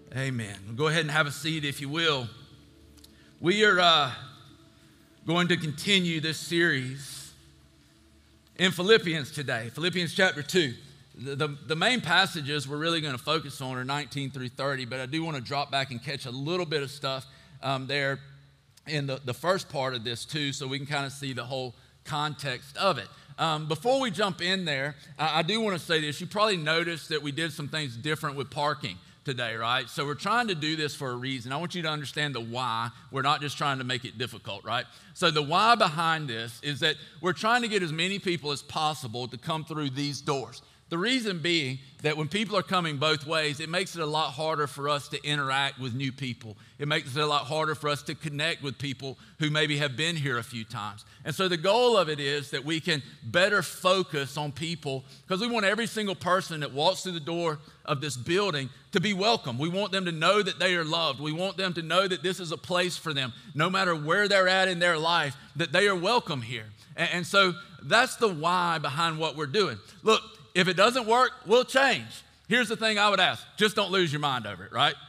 Amen. Go ahead and have a seat if you will. We are going to continue this series in Philippians today, Philippians chapter 2. The main passages we're really going to focus on are 19 through 30, but I do want to drop back and catch a little bit of stuff there in the first part of this too, so we can kind of see the whole context of it. Before we jump in there, I do want to say this. You probably noticed that we did some things different with parking today, right? So we're trying to do this for a reason. I want you to understand the why. We're not just trying to make it difficult, right? So the why behind this is that we're trying to get as many people as possible to come through these doors. The reason being that when people are coming both ways, it makes it a lot harder for us to interact with new people. It makes it a lot harder for us to connect with people who maybe have been here a few times. And so the goal of it is that we can better focus on people, because we want every single person that walks through the door of this building to be welcome. We want them to know that they are loved. We want them to know that this is a place for them, no matter where they're at in their life, that they are welcome here. And so that's the why behind what we're doing. Look, if it doesn't work, we'll change. Here's the thing I would ask. Just don't lose your mind over it, right?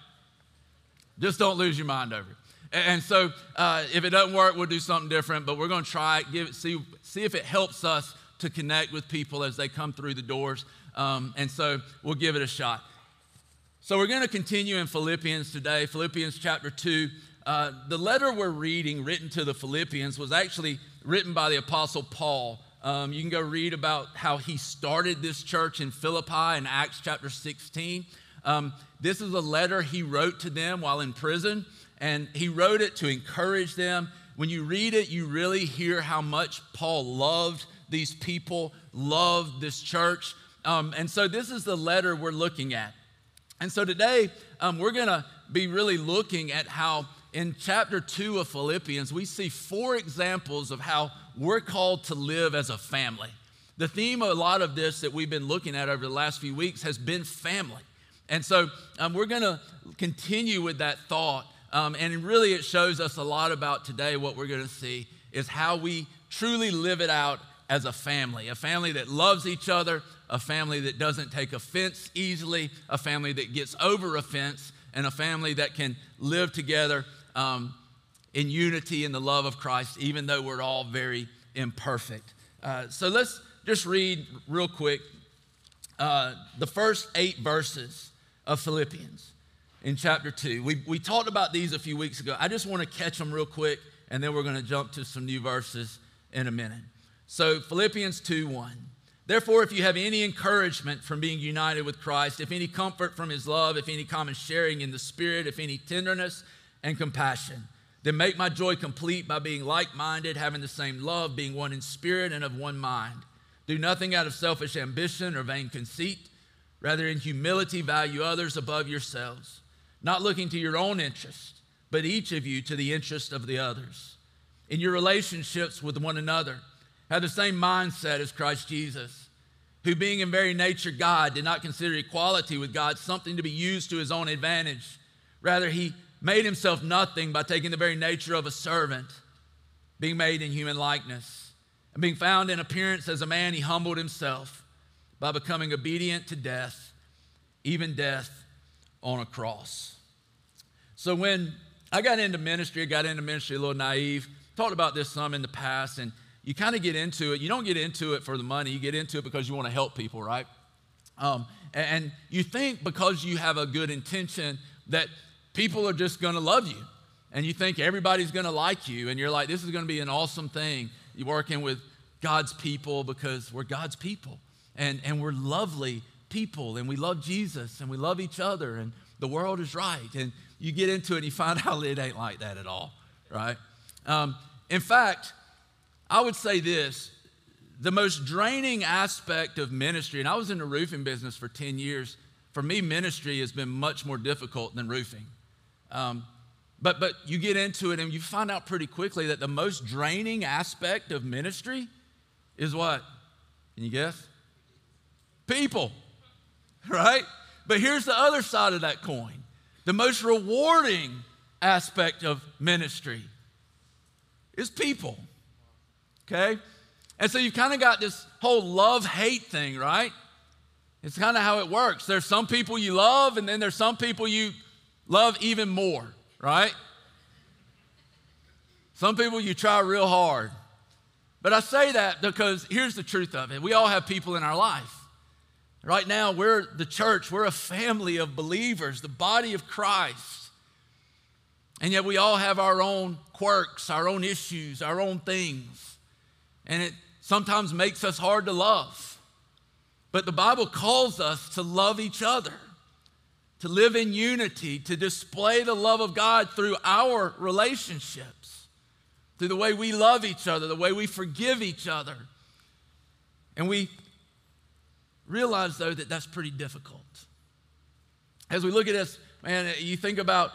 Just don't lose your mind over it. And so if it doesn't work, we'll do something different, but we're going to try it, see if it helps us to connect with people as they come through the doors. And so we'll give it a shot. So we're going to continue in Philippians today, Philippians chapter 2. The letter we're reading, written to the Philippians, was actually written by the Apostle Paul. You can go read about how he started this church in Philippi in Acts chapter 16. This is a letter he wrote to them while in prison, and he wrote it to encourage them. When you read it, you really hear how much Paul loved these people, loved this church. And so this is the letter we're looking at. And so today, we're going to be really looking at how in chapter 2 of Philippians, we see 4 examples of how we're called to live as a family. The theme of a lot of this that we've been looking at over the last few weeks has been family. And so we're going to continue with that thought. And really it shows us a lot about today. What we're going to see is how we truly live it out as a family that loves each other, a family that doesn't take offense easily, a family that gets over offense, and a family that can live together in unity in the love of Christ, even though we're all very imperfect. So let's just read real quick the first 8 verses of Philippians in chapter 2. We talked about these a few weeks ago. I just want to catch them real quick, and then we're going to jump to some new verses in a minute. So Philippians 2:1. Therefore, if you have any encouragement from being united with Christ, if any comfort from his love, if any common sharing in the Spirit, if any tenderness and compassion, then make my joy complete by being like-minded, having the same love, being one in spirit and of one mind. Do nothing out of selfish ambition or vain conceit. Rather, in humility, value others above yourselves, not looking to your own interest, but each of you to the interest of the others. In your relationships with one another, have the same mindset as Christ Jesus, who being in very nature God, did not consider equality with God something to be used to his own advantage. Rather, he made himself nothing by taking the very nature of a servant, being made in human likeness. And being found in appearance as a man, he humbled himself by becoming obedient to death, even death on a cross. So when I got into ministry a little naive. Talked about this some in the past, and you kind of get into it. You don't get into it for the money. You get into it because you want to help people, right? And you think because you have a good intention that people are just going to love you. And you think everybody's going to like you. And you're like, this is going to be an awesome thing. You're working with God's people because we're God's people. And we're lovely people. And we love Jesus. And we love each other. And the world is right. And you get into it and you find out it ain't like that at all, right? In fact, I would say this. The most draining aspect of ministry, and I was in the roofing business for 10 years. For me, ministry has been much more difficult than roofing. But you get into it and you find out pretty quickly that the most draining aspect of ministry is what? Can you guess? People, right? But here's the other side of that coin. The most rewarding aspect of ministry is people, okay? And so you've kind of got this whole love-hate thing, right? It's kind of how it works. There's some people you love, and then there's some people you love even more, right? Some people you try real hard. But I say that because here's the truth of it. We all have people in our life. Right now, we're the church. We're a family of believers, the body of Christ. And yet we all have our own quirks, our own issues, our own things. And it sometimes makes us hard to love. But the Bible calls us to love each other, to live in unity, to display the love of God through our relationships, through the way we love each other, the way we forgive each other. And we realize, though, that that's pretty difficult. As we look at this, man, you think about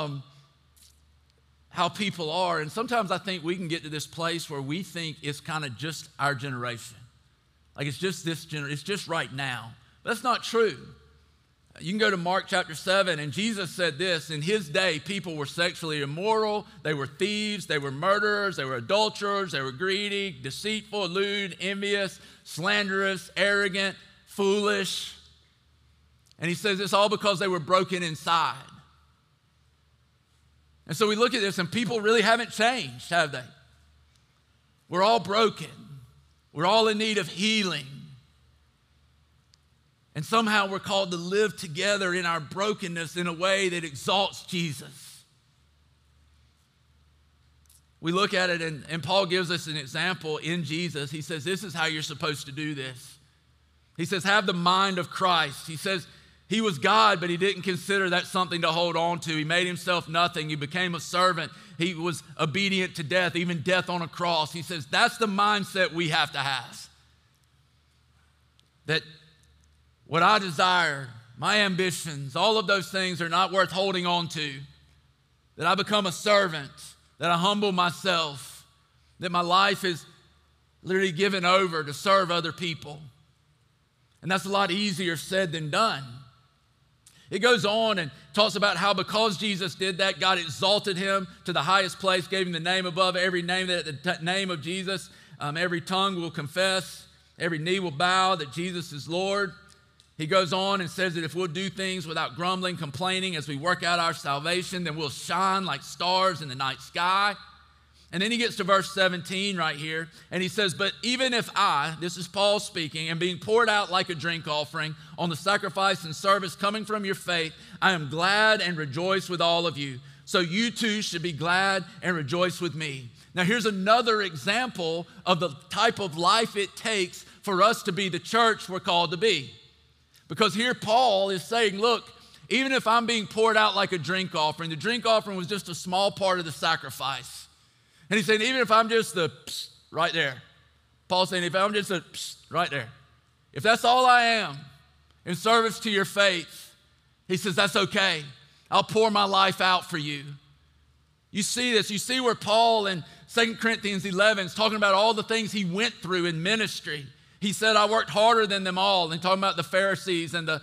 how people are, and sometimes I think we can get to this place where we think it's kind of just our generation. Like it's just this generation, it's just right now. But that's not true. You can go to Mark chapter 7, and Jesus said this: in his day, people were sexually immoral, they were thieves, they were murderers, they were adulterers, they were greedy, deceitful, lewd, envious, slanderous, arrogant, foolish. And he says it's all because they were broken inside. And so we look at this, and people really haven't changed, have they? We're all broken. We're all in need of healing. And somehow we're called to live together in our brokenness in a way that exalts Jesus. We look at it, and Paul gives us an example in Jesus. He says, this is how you're supposed to do this. He says, have the mind of Christ. He says, he was God, but he didn't consider that something to hold on to. He made himself nothing. He became a servant. He was obedient to death, even death on a cross. He says, that's the mindset we have to have. That what I desire, my ambitions, all of those things are not worth holding on to. That I become a servant, that I humble myself, that my life is literally given over to serve other people. And that's a lot easier said than done. It goes on and talks about how because Jesus did that, God exalted him to the highest place, gave him the name above every name, that at the name of Jesus, every tongue will confess, every knee will bow that Jesus is Lord. He goes on and says that if we'll do things without grumbling, complaining, as we work out our salvation, then we'll shine like stars in the night sky. And then he gets to verse 17 right here, and he says, but even if I, this is Paul speaking, am being poured out like a drink offering on the sacrifice and service coming from your faith, I am glad and rejoice with all of you. So you too should be glad and rejoice with me. Now here's another example of the type of life it takes for us to be the church we're called to be. Because here Paul is saying, look, even if I'm being poured out like a drink offering, the drink offering was just a small part of the sacrifice. And he's saying, even if I'm just the psst right there. Paul's saying, if I'm just a psst right there. If that's all I am in service to your faith, he says, that's okay. I'll pour my life out for you. You see this. You see where Paul in 2 Corinthians 11 is talking about all the things he went through in ministry. He said, I worked harder than them all. And talking about the Pharisees and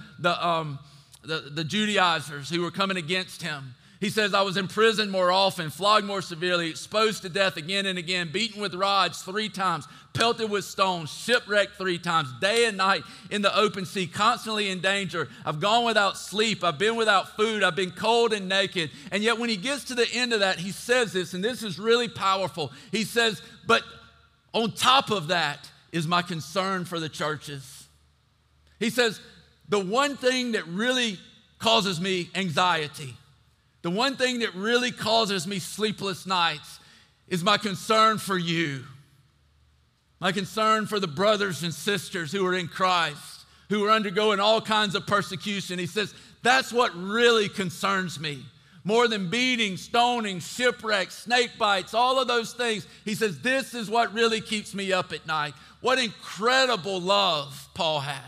the Judaizers who were coming against him. He says, I was imprisoned more often, flogged more severely, exposed to death again and again, beaten with rods 3 times, pelted with stones, shipwrecked 3 times, day and night in the open sea, constantly in danger. I've gone without sleep. I've been without food. I've been cold and naked. And yet when he gets to the end of that, he says this, and this is really powerful. He says, but on top of that is my concern for the churches. He says, the one thing that really causes me anxiety, the one thing that really causes me sleepless nights is my concern for you. My concern for the brothers and sisters who are in Christ, who are undergoing all kinds of persecution. He says, that's what really concerns me. More than beating, stoning, shipwrecks, snake bites, all of those things. He says, this is what really keeps me up at night. What incredible love Paul had.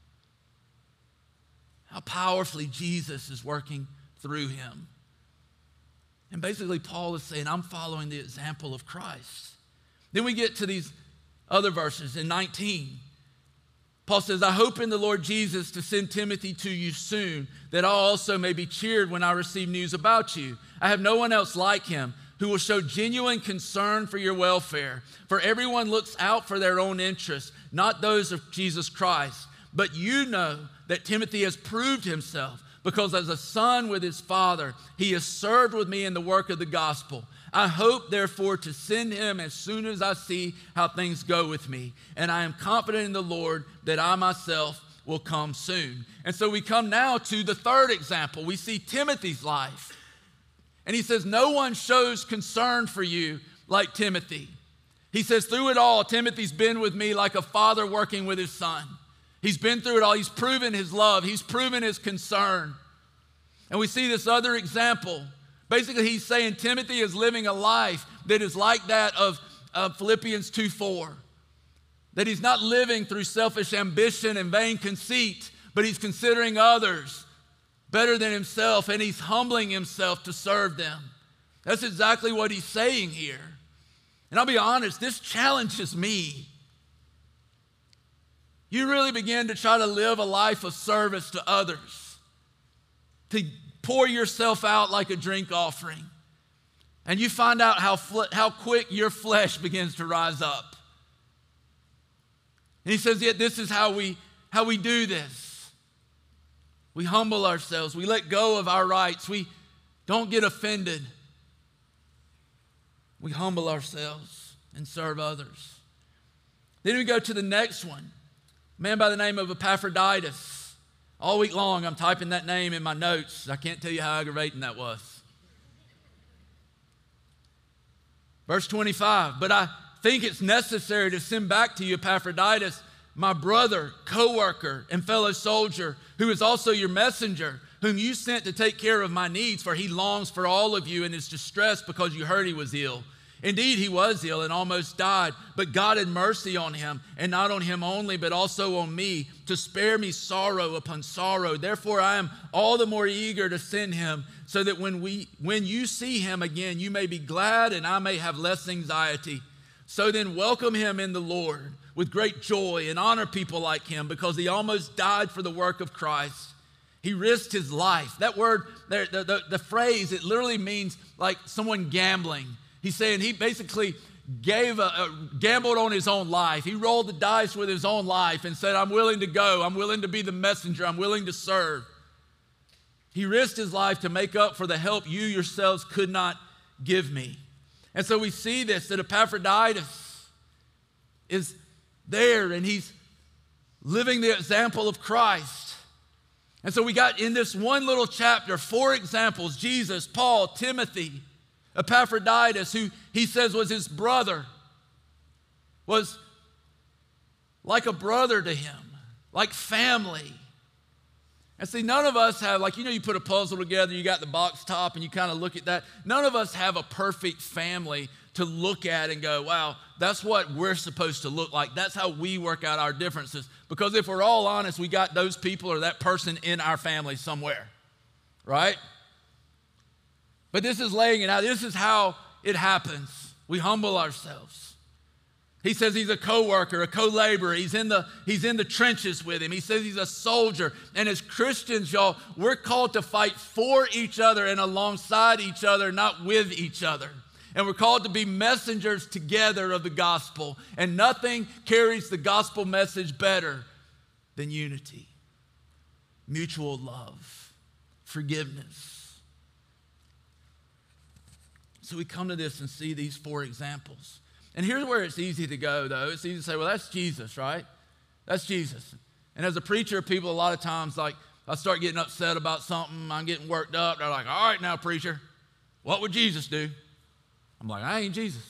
How powerfully Jesus is working through him. And basically, Paul is saying, I'm following the example of Christ. Then we get to these other verses in 19. Paul says, I hope in the Lord Jesus to send Timothy to you soon, that I also may be cheered when I receive news about you. I have no one else like him who will show genuine concern for your welfare. For everyone looks out for their own interests, not those of Jesus Christ. But you know that Timothy has proved himself, because as a son with his father, he has served with me in the work of the gospel. I hope, therefore, to send him as soon as I see how things go with me. And I am confident in the Lord that I myself will come soon. And so we come now to the third example. We see Timothy's life. And he says, no one shows concern for you like Timothy. He says, through it all, Timothy's been with me like a father working with his son. He's been through it all. He's proven his love. He's proven his concern. And we see this other example. Basically, he's saying Timothy is living a life that is like that of Philippians 2:4. That he's not living through selfish ambition and vain conceit, but he's considering others better than himself, and he's humbling himself to serve them. That's exactly what he's saying here. And I'll be honest, this challenges me. You really begin to try to live a life of service to others, to pour yourself out like a drink offering, and you find out how quick your flesh begins to rise up. And he says, yet this is how we do this. We humble ourselves. We let go of our rights. We don't get offended. We humble ourselves and serve others. Then we go to the next one. A man by the name of Epaphroditus. All week long, I'm typing that name in my notes. I can't tell you how aggravating that was. Verse 25, but I think it's necessary to send back to you Epaphroditus, my brother, co-worker, and fellow soldier, who is also your messenger, whom you sent to take care of my needs, for he longs for all of you and is distressed because you heard he was ill. Indeed, he was ill and almost died, but God had mercy on him, and not on him only, but also on me, to spare me sorrow upon sorrow. Therefore, I am all the more eager to send him, so that when you see him again, you may be glad and I may have less anxiety. So then welcome him in the Lord with great joy and honor people like him, because he almost died for the work of Christ. He risked his life. That word, the phrase, it literally means like someone gambling. He's saying he basically gambled on his own life. He rolled the dice with his own life and said, I'm willing to go. I'm willing to be the messenger. I'm willing to serve. He risked his life to make up for the help you yourselves could not give me. And so we see this, that Epaphroditus is there and he's living the example of Christ. And so we got in this one little chapter 4 examples: Jesus, Paul, Timothy, Epaphroditus, who he says was his brother, was like a brother to him, like family. And see, none of us have, like, you put a puzzle together, you got the box top, and you kind of look at that. None of us have a perfect family to look at and go, wow, that's what we're supposed to look like. That's how we work out our differences. Because if we're all honest, we got those people or that person in our family somewhere, right? But this is laying it out. This is how it happens. We humble ourselves. He says he's a co-worker, a co-laborer. He's in the trenches with him. He says he's a soldier. And as Christians, y'all, we're called to fight for each other and alongside each other, not with each other. And we're called to be messengers together of the gospel. And nothing carries the gospel message better than unity, mutual love, forgiveness. So we come to this and see these 4 examples. And here's where it's easy to go, though. It's easy to say, well, that's Jesus, right? That's Jesus. And as a preacher, people a lot of times, like, I start getting upset about something, I'm getting worked up. They're like, all right now, preacher, what would Jesus do? I'm like, I ain't Jesus.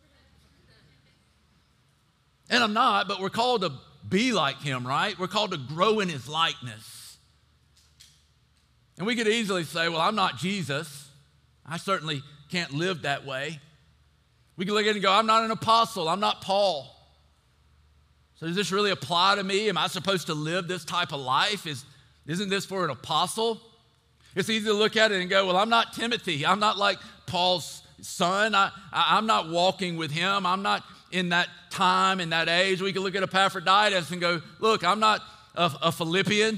And I'm not, but we're called to be like him, right? We're called to grow in his likeness. And we could easily say, well, I'm not Jesus. I certainly can't live that way. We can look at it and go, I'm not an apostle. I'm not Paul. So does this really apply to me? Am I supposed to live this type of life? Isn't this for an apostle? It's easy to look at it and go, well, I'm not Timothy. I'm not like Paul's son. I'm not walking with him. I'm not in that time, in that age. We can look at Epaphroditus and go, look, I'm not a Philippian.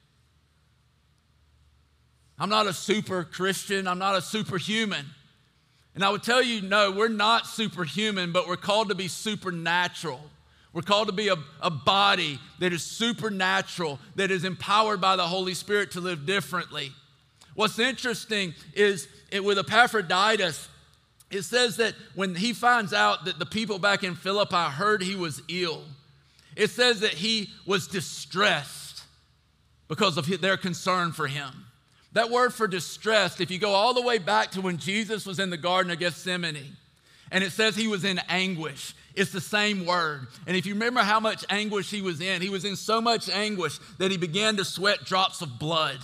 I'm not a super Christian. I'm not a superhuman. And I would tell you, no, we're not superhuman, but we're called to be supernatural. We're called to be a body that is supernatural, that is empowered by the Holy Spirit to live differently. What's interesting is with Epaphroditus, it says that when he finds out that the people back in Philippi heard he was ill, it says that he was distressed because of their concern for him. That word for distressed, if you go all the way back to when Jesus was in the Garden of Gethsemane, and it says he was in anguish, it's the same word. And if you remember how much anguish he was in so much anguish that he began to sweat drops of blood.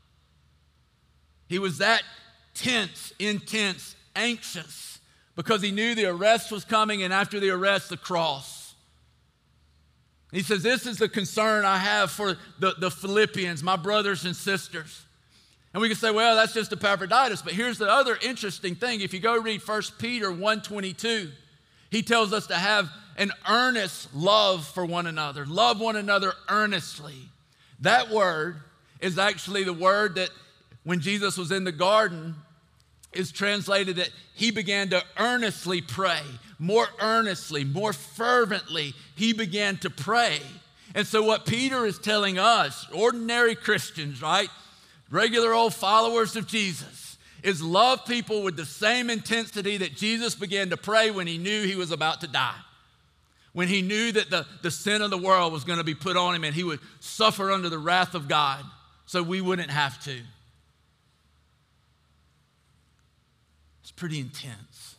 He was that tense, intense, anxious, because he knew the arrest was coming, and after the arrest, the cross. He says, this is the concern I have for the Philippians, my brothers and sisters. And we can say, well, that's just Epaphroditus. But here's the other interesting thing. If you go read 1 Peter 1:22, he tells us to have an earnest love for one another. Love one another earnestly. That word is actually the word that when Jesus was in the garden is translated that he began to earnestly pray. More earnestly, more fervently, he began to pray. And so what Peter is telling us, ordinary Christians, right? Regular old followers of Jesus, is love people with the same intensity that Jesus began to pray when he knew he was about to die. When he knew that the sin of the world was going to be put on him and he would suffer under the wrath of God so we wouldn't have to. It's pretty intense.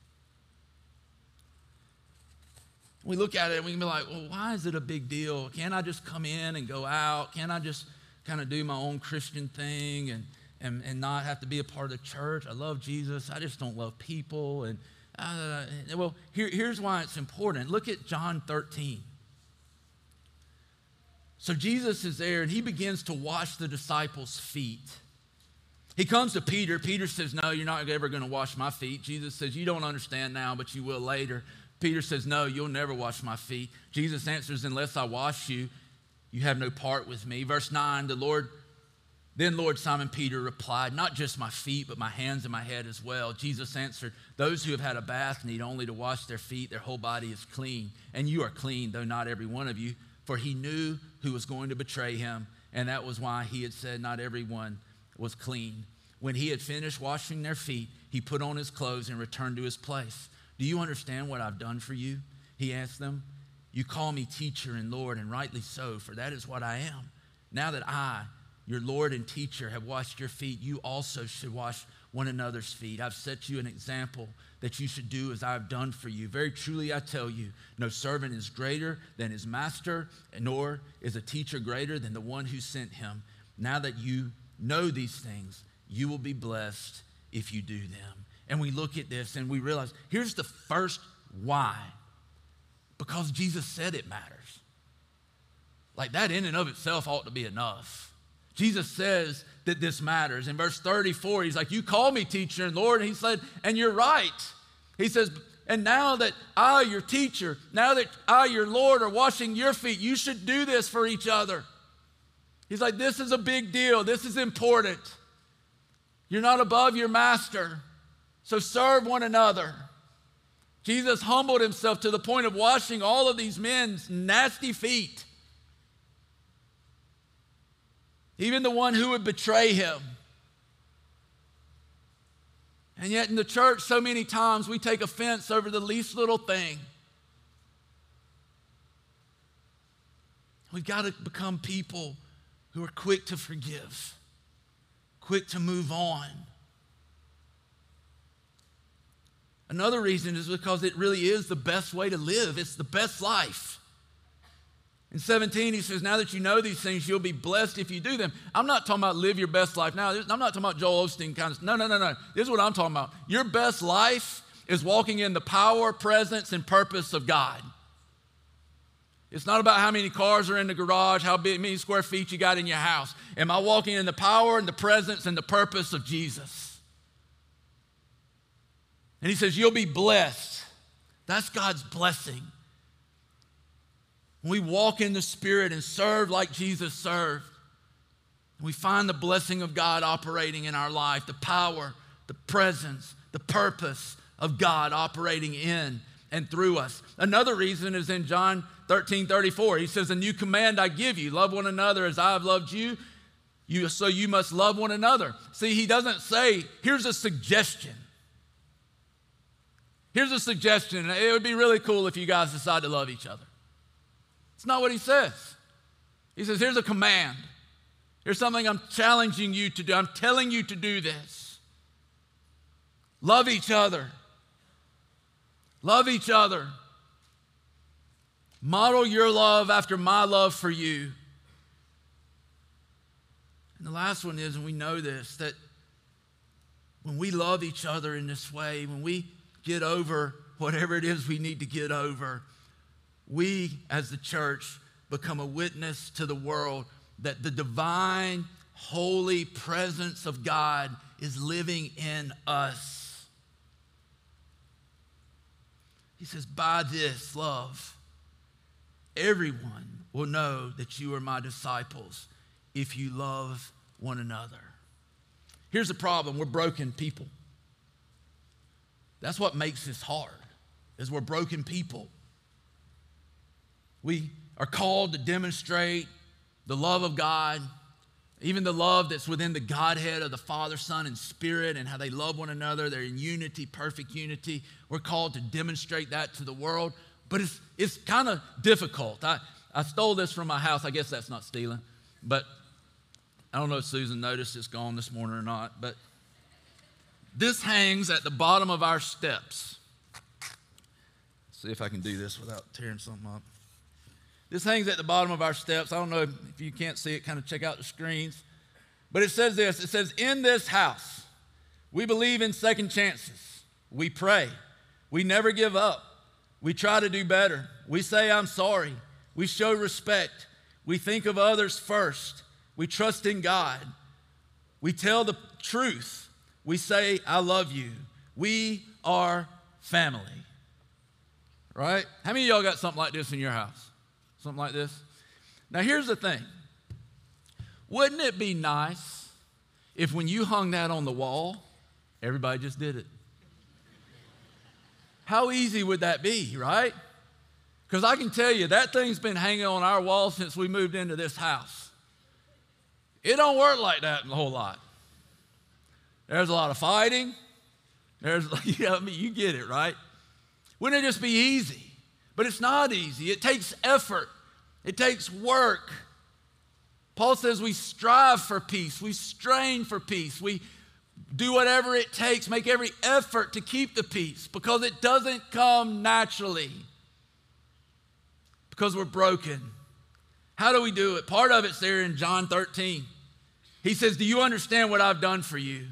We look at it and we can be like, well, why is it a big deal? Can't I just come in and go out? Can't I just kind of do my own Christian thing and not have to be a part of the church? I love Jesus. I just don't love people. And well, here's why it's important. Look at John 13. So Jesus is there and he begins to wash the disciples' feet. He comes to Peter. Peter says, no, you're not ever going to wash my feet. Jesus says, you don't understand now, but you will later. Peter says, no, you'll never wash my feet. Jesus answers, unless I wash you, you have no part with me. Verse 9, then Lord Simon Peter replied, not just my feet, but my hands and my head as well. Jesus answered, those who have had a bath need only to wash their feet. Their whole body is clean. And you are clean, though not every one of you. For he knew who was going to betray him. And that was why he had said not everyone was clean. When he had finished washing their feet, he put on his clothes and returned to his place. Do you understand what I've done for you? He asked them. You call me teacher and Lord, and rightly so, for that is what I am. Now that I, your Lord and teacher, have washed your feet, you also should wash one another's feet. I've set you an example that you should do as I have done for you. Very truly I tell you, no servant is greater than his master, nor is a teacher greater than the one who sent him. Now that you know these things, you will be blessed if you do them. And we look at this and we realize, here's the first why. Because Jesus said it matters. Like that in and of itself ought to be enough. Jesus says that this matters. In verse 34, he's like, you call me teacher and Lord. And he said, and you're right. He says, and now that I, your teacher, now that I, your Lord, are washing your feet, you should do this for each other. He's like, this is a big deal. This is important. You're not above your master, so serve one another. Jesus humbled himself to the point of washing all of these men's nasty feet. Even the one who would betray him. And yet in the church, so many times we take offense over the least little thing. We've got to become people who are quick to forgive, quick to move on. Another reason is because it really is the best way to live. It's the best life. In 17, he says, now that you know these things, you'll be blessed if you do them. I'm not talking about live your best life now. I'm not talking about Joel Osteen kind of, no. This is what I'm talking about. Your best life is walking in the power, presence, and purpose of God. It's not about how many cars are in the garage, how many square feet you got in your house. Am I walking in the power and the presence and the purpose of Jesus? And he says, you'll be blessed. That's God's blessing. When we walk in the Spirit and serve like Jesus served, we find the blessing of God operating in our life, the power, the presence, the purpose of God operating in and through us. Another reason is in John 13:34. He says, "A new command I give you, love one another as I have loved you, so you must love one another." See, he doesn't say, here's a suggestion. Here's a suggestion. It would be really cool if you guys decide to love each other. It's not what he says. He says, here's a command. Here's something I'm challenging you to do. I'm telling you to do this. Love each other. Love each other. Model your love after my love for you. And the last one is, and we know this, that when we love each other in this way, when we get over whatever it is we need to get over, we as the church become a witness to the world that the divine, holy presence of God is living in us. He says, by this love, everyone will know that you are my disciples if you love one another. Here's the problem. We're broken people. That's what makes this hard, is we're broken people. We are called to demonstrate the love of God, even the love that's within the Godhead of the Father, Son, and Spirit, and how they love one another. They're in unity, perfect unity. We're called to demonstrate that to the world, but it's kind of difficult. I stole this from my house. I guess that's not stealing, but I don't know if Susan noticed it's gone this morning or not, but this hangs at the bottom of our steps. Let's see if I can do this without tearing something up. This hangs at the bottom of our steps. I don't know if you can't see it, kind of check out the screens. But it says this, it says, in this house, we believe in second chances. We pray. We never give up. We try to do better. We say, I'm sorry. We show respect. We think of others first. We trust in God. We tell the truth. We say, I love you. We are family. Right? How many of y'all got something like this in your house? Something like this? Now, here's the thing. Wouldn't it be nice if when you hung that on the wall, everybody just did it? How easy would that be, right? Because I can tell you, that thing's been hanging on our wall since we moved into this house. It don't work like that a whole lot. There's a lot of fighting. You get it, right? Wouldn't it just be easy? But it's not easy. It takes effort. It takes work. Paul says we strive for peace. We strain for peace. We do whatever it takes, make every effort to keep the peace because it doesn't come naturally because we're broken. How do we do it? Part of it's there in John 13. He says, do you understand what I've done for you?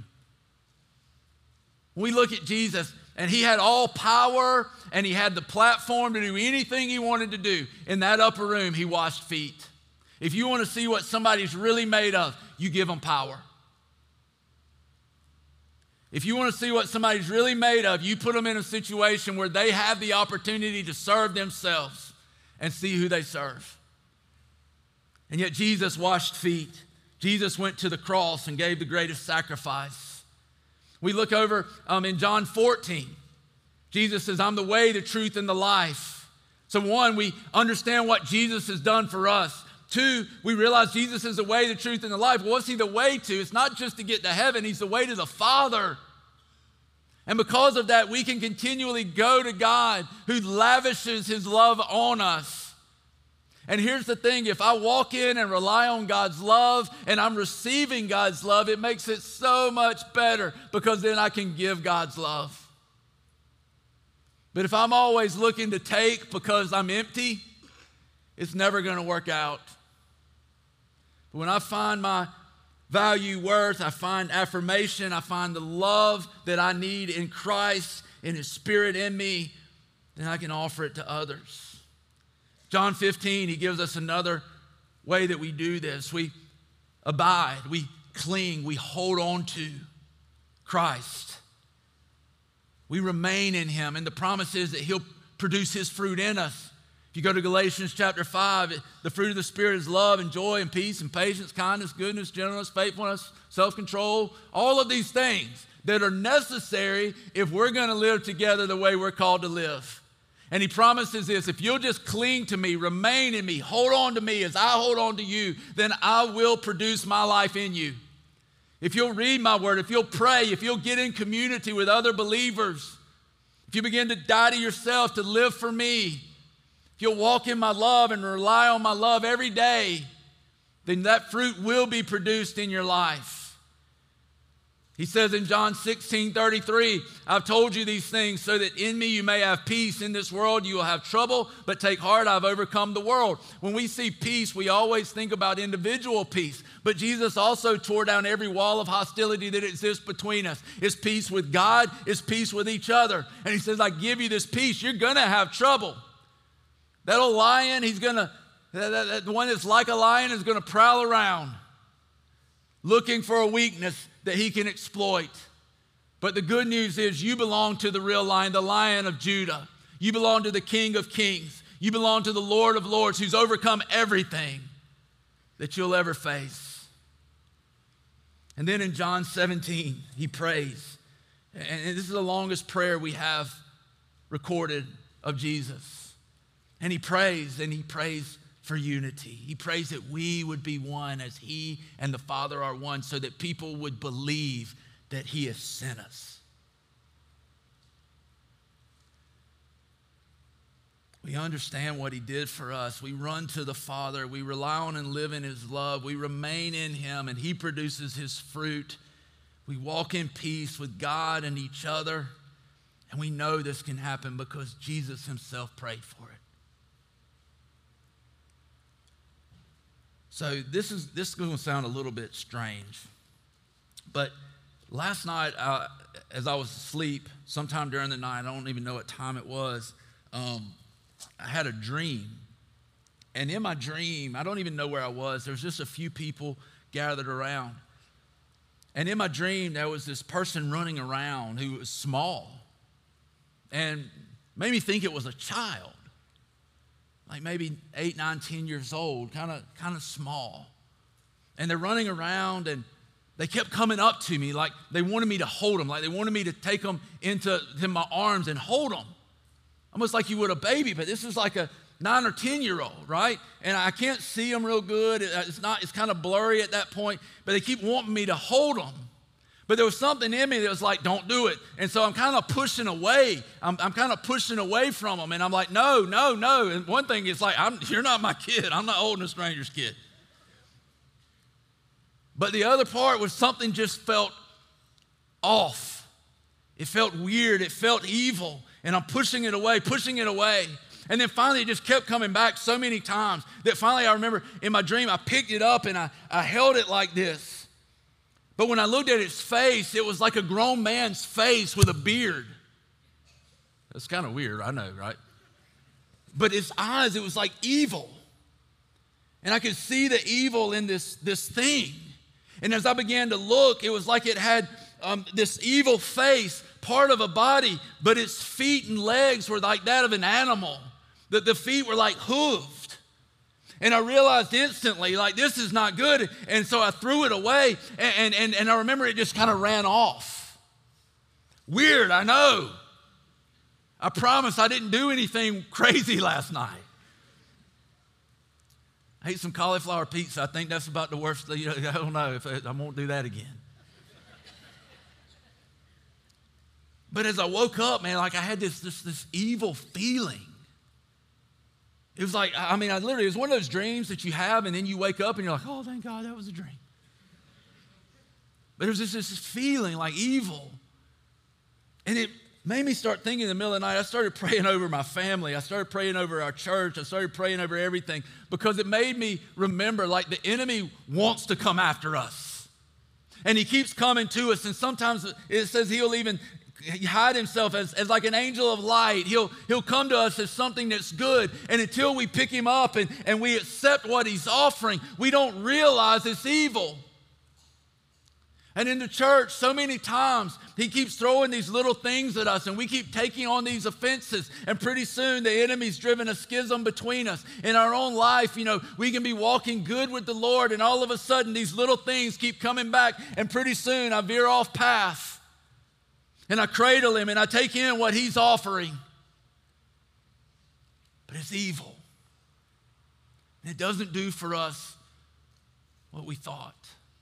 We look at Jesus, and he had all power, and he had the platform to do anything he wanted to do. In that upper room, he washed feet. If you want to see what somebody's really made of, you give them power. If you want to see what somebody's really made of, you put them in a situation where they have the opportunity to serve themselves and see who they serve. And yet Jesus washed feet. Jesus went to the cross and gave the greatest sacrifice. We look over in John 14. Jesus says, I'm the way, the truth, and the life. So one, we understand what Jesus has done for us. Two, we realize Jesus is the way, the truth, and the life. Well, what's he the way to? It's not just to get to heaven. He's the way to the Father. And because of that, we can continually go to God who lavishes his love on us. And here's the thing, if I walk in and rely on God's love and I'm receiving God's love, it makes it so much better because then I can give God's love. But if I'm always looking to take because I'm empty, it's never going to work out. But when I find my value, worth, I find affirmation, I find the love that I need in Christ, in his Spirit in me, then I can offer it to others. John 15, he gives us another way that we do this. We abide, we cling, we hold on to Christ. We remain in him, and the promise is that he'll produce his fruit in us. If you go to Galatians chapter 5, the fruit of the Spirit is love and joy and peace and patience, kindness, goodness, gentleness, faithfulness, self-control, all of these things that are necessary if we're going to live together the way we're called to live. And he promises this: if you'll just cling to me, remain in me, hold on to me as I hold on to you, then I will produce my life in you. If you'll read my word, if you'll pray, if you'll get in community with other believers, if you begin to die to yourself to live for me, if you'll walk in my love and rely on my love every day, then that fruit will be produced in your life. He says in John 16:33, I've told you these things so that in me you may have peace. In this world you will have trouble, but take heart, I've overcome the world. When we see peace, we always think about individual peace. But Jesus also tore down every wall of hostility that exists between us. It's peace with God, it's peace with each other. And he says, I give you this peace. You're going to have trouble. That old lion, the one that's like a lion is going to prowl around looking for a weakness that he can exploit. But the good news is you belong to the real lion, the Lion of Judah. You belong to the King of Kings. You belong to the Lord of Lords, who's overcome everything that you'll ever face. And then in John 17, he prays. And this is the longest prayer we have recorded of Jesus. And he prays for unity. He prays that we would be one as he and the Father are one, so that people would believe that he has sent us. We understand what he did for us. We run to the Father. We rely on and live in his love. We remain in him, and he produces his fruit. We walk in peace with God and each other, and we know this can happen because Jesus himself prayed for it. So this is going to sound a little bit strange, but last night, as I was asleep, sometime during the night, I don't even know what time it was, I had a dream. And in my dream, I don't even know where I was. There was just a few people gathered around. And in my dream, there was this person running around who was small and made me think it was a child. Like maybe 8, 9, 10 years old, kind of small. And they're running around, and they kept coming up to me like they wanted me to hold them, like they wanted me to take them into my arms and hold them. Almost like you would a baby, but this is like a 9 or 10-year-old, right? And I can't see them real good. It's kind of blurry at that point, but they keep wanting me to hold them. But there was something in me that was like, don't do it. And so I'm kind of pushing away. I'm kind of pushing away from them. And I'm like, no. And one thing is like, you're not my kid. I'm not holding a stranger's kid. But the other part was something just felt off. It felt weird. It felt evil. And I'm pushing it away. And then finally it just kept coming back so many times that finally I remember in my dream I picked it up and I held it like this. But when I looked at its face, it was like a grown man's face with a beard. That's kind of weird, I know, right? But its eyes, it was like evil. And I could see the evil in this thing. And as I began to look, it was like it had this evil face, part of a body, but its feet and legs were like that of an animal. The feet were like hooved. And I realized instantly, like, this is not good. And so I threw it away, and I remember it just kind of ran off. Weird, I know. I promise I didn't do anything crazy last night. I ate some cauliflower pizza. I think that's about the worst. I don't know if I won't do that again. But as I woke up, man, like I had this evil feeling. It was like, I literally, it was one of those dreams that you have and then you wake up and you're like, oh, thank God that was a dream. But it was just this feeling like evil. And it made me start thinking in the middle of the night. I started praying over my family. I started praying over our church. I started praying over everything because it made me remember like the enemy wants to come after us. And he keeps coming to us. And sometimes it says he'll even hide himself as like an angel of light. He'll come to us as something that's good. And until we pick him up and we accept what he's offering, we don't realize it's evil. And in the church, so many times, he keeps throwing these little things at us, and we keep taking on these offenses, and pretty soon the enemy's driven a schism between us. In our own life, we can be walking good with the Lord, and all of a sudden, these little things keep coming back, and pretty soon I veer off path, and I cradle him, and I take in what he's offering. but it's evil. And it doesn't do for us what we thought.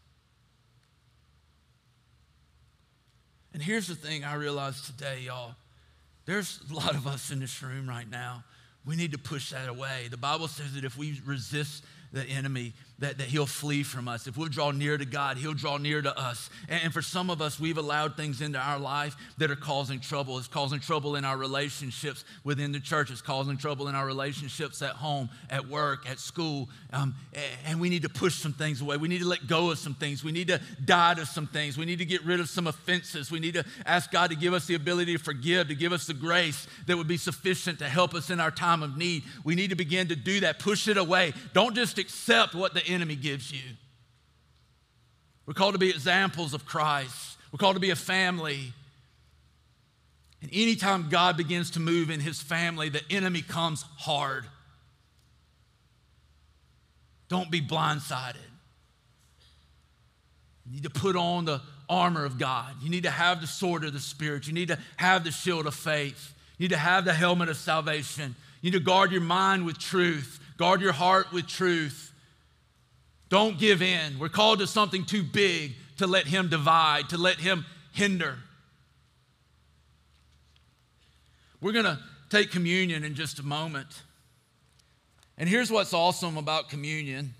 And here's the thing I realized today, y'all. There's a lot of us in this room right now. We need to push that away. The Bible says that if we resist the enemy, that he'll flee from us. If we'll draw near to God, he'll draw near to us. And for some of us, we've allowed things into our life that are causing trouble. It's causing trouble in our relationships within the church. It's causing trouble in our relationships at home, at work, at school. And we need to push some things away. We need to let go of some things. We need to die to some things. We need to get rid of some offenses. We need to ask God to give us the ability to forgive, to give us the grace that would be sufficient to help us in our time of need. We need to begin to do that. Push it away. Don't just accept what the enemy gives you. We're called to be examples of Christ. We're called to be a family. And anytime God begins to move in his family, the enemy comes hard. Don't be blindsided. You need to put on the armor of God. You need to have the sword of the Spirit. You need to have the shield of faith. You need to have the helmet of salvation. You need to guard your mind with truth. Guard your heart with truth. Don't give in. We're called to something too big to let him divide, to let him hinder. We're going to take communion in just a moment. And here's what's awesome about communion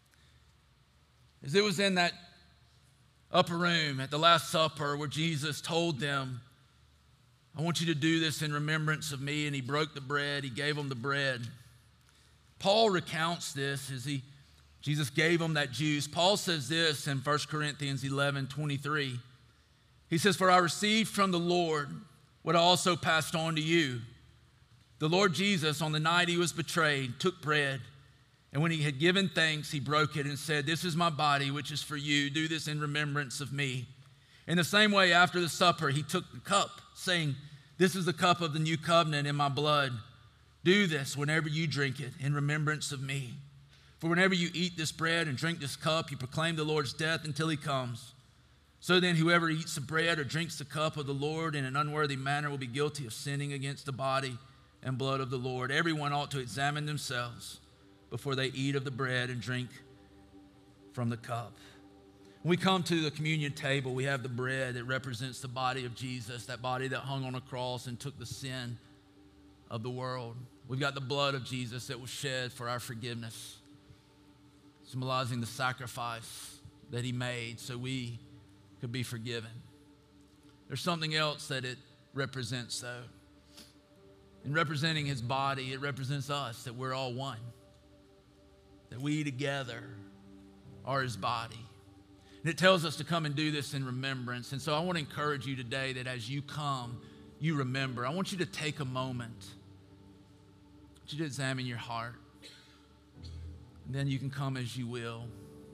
is it was in that upper room at the Last Supper where Jesus told them, I want you to do this in remembrance of me. And he broke the bread. He gave them the bread. Paul recounts this as Jesus gave them that juice. Paul says this in 1 Corinthians 11:23. He says, for I received from the Lord what I also passed on to you. The Lord Jesus, on the night he was betrayed, took bread, and when he had given thanks, he broke it and said, this is my body, which is for you. Do this in remembrance of me. In the same way, after the supper, he took the cup, saying, this is the cup of the new covenant in my blood. Do this whenever you drink it in remembrance of me. For whenever you eat this bread and drink this cup, you proclaim the Lord's death until he comes. So then whoever eats the bread or drinks the cup of the Lord in an unworthy manner will be guilty of sinning against the body and blood of the Lord. Everyone ought to examine themselves before they eat of the bread and drink from the cup. When we come to the communion table, we have the bread that represents the body of Jesus, that body that hung on a cross and took the sin of the world. We've got the blood of Jesus that was shed for our forgiveness, symbolizing the sacrifice that he made so we could be forgiven. There's something else that it represents, though. In representing his body, it represents us, that we're all one, that we together are his body. And it tells us to come and do this in remembrance. And so I want to encourage you today that as you come, you remember. I want you to take a moment. I want you to examine your heart. And then you can come as you will.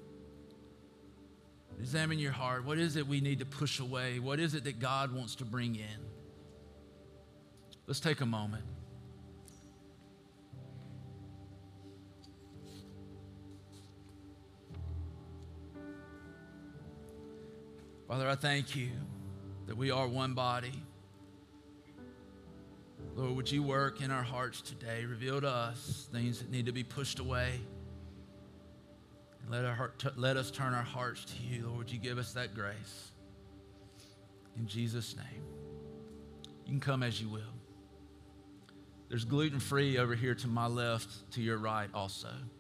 Examine your heart. What is it we need to push away? What is it that God wants to bring in? Let's take a moment. Father, I thank you that we are one body. Lord, would you work in our hearts today? Reveal to us things that need to be pushed away. And let us turn our hearts to you. Lord, would you give us that grace? In Jesus' name. You can come as you will. There's gluten-free over here to my left, to your right also.